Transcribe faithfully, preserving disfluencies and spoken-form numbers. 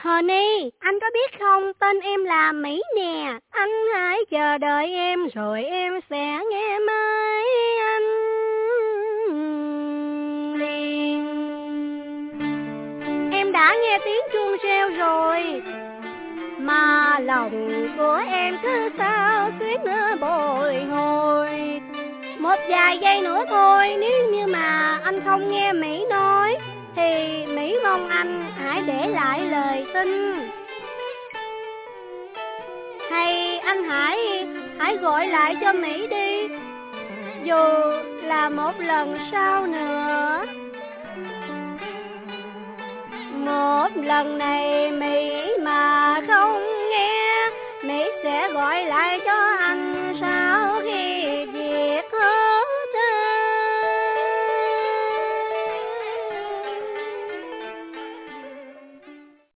Honey, anh có biết không, tên em là Mỹ nè. Anh hãy chờ đợi em rồi em sẽ nghe máy anh liền. Em đã nghe tiếng chuông reo rồi, mà lòng của em cứ sao xuyến bồi hồi. Một vài giây nữa thôi, nếu như mà anh không nghe Mỹ nói thì Mỹ mong anh hãy để lại lời tin. Hay anh hãy hãy gọi lại cho Mỹ đi, dù là một lần sau nữa. Một lần này Mỹ mà không nghe, Mỹ sẽ gọi lại cho